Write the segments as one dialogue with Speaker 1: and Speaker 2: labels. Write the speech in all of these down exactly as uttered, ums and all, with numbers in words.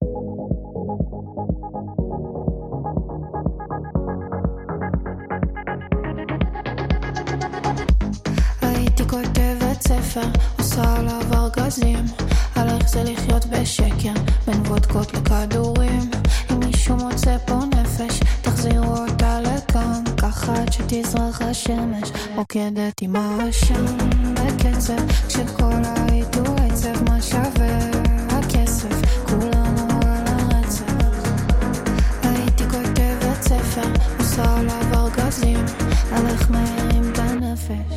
Speaker 1: הייתי כותבת ספר, עושה עליו ארגזים, על איך זה לחיות בשקר, בין וודקות לכדורים. אם מישהו מוצא פה נפש, תחזירו אותה לכאן, ככה עד שתזרח השמש, רוקדת עם השם בקצב, כשכל היית הוא עצב, מה שווה הכסף, כולנו על הרצף. הייתי כותבת ספר, עושה עליו ארגזים, על איך מהירים את הנפש.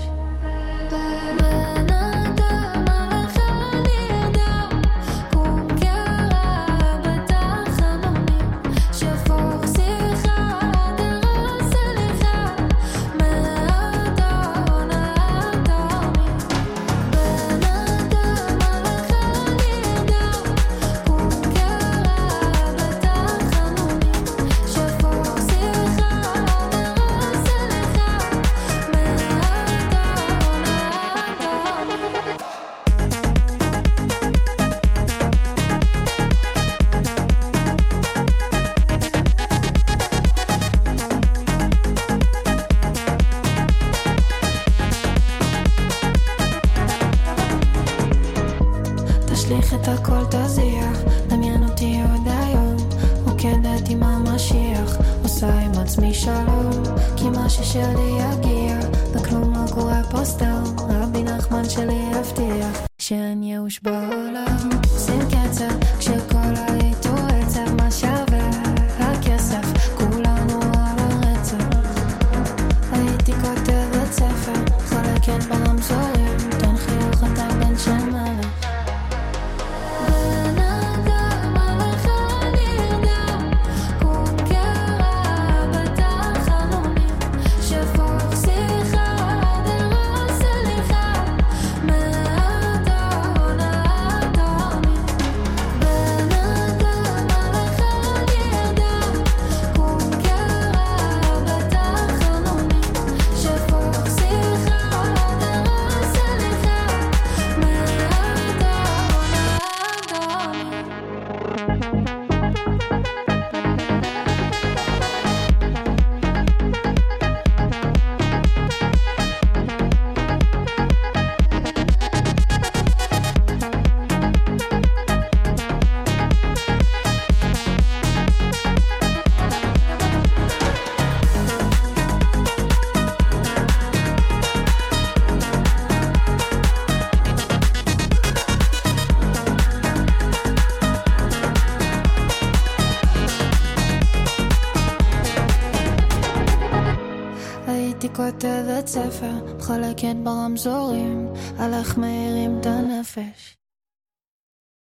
Speaker 1: תשליך את הכל תזיח, דמיין אותי עוד היום, רוקדת עם המשיח, עושה עם עצמי שלום, כי מה ששלי יגיע, וכלום לא קורה פה סתם, רבי נחמן שלי הבטיח, שאין ייאוש בעולם. שים קצב, כשכל היית הוא עצב, מה שווה הכסף, כולנו על הרצף. הייתי כותבת ספר, חלקת ברמזורים, תן חיוך אתה בן של מלך. הייתי כותבת ספר, חלקת ברמזורים, על איך מהירים את הנפש.